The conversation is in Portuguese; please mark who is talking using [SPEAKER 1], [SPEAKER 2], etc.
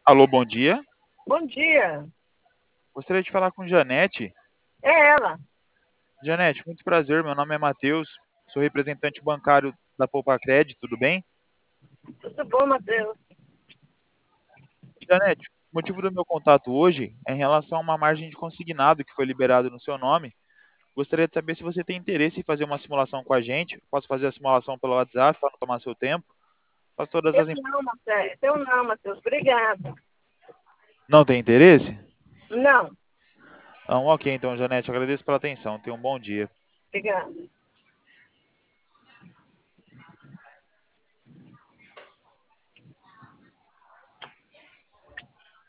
[SPEAKER 1] Alô, bom dia.
[SPEAKER 2] Bom dia.
[SPEAKER 1] Gostaria de falar com Janete.
[SPEAKER 2] É ela.
[SPEAKER 1] Janete, muito prazer. Meu nome é Matheus. Sou representante bancário da Poupa tudo bem?
[SPEAKER 2] Tudo bom, Matheus?
[SPEAKER 1] Janete, o motivo do meu contato hoje é em relação a uma margem de consignado que foi liberado no seu nome. Gostaria de saber se você tem interesse em fazer uma simulação com a gente. Posso fazer a simulação pelo WhatsApp para não tomar seu tempo. Faço todas
[SPEAKER 2] Eu
[SPEAKER 1] as...
[SPEAKER 2] não, Matheus. Eu não, Matheus. Obrigada.
[SPEAKER 1] Não tem interesse?
[SPEAKER 2] Não.
[SPEAKER 1] Ok, então, Janete, agradeço pela atenção. Tenha um bom dia.
[SPEAKER 2] Obrigada.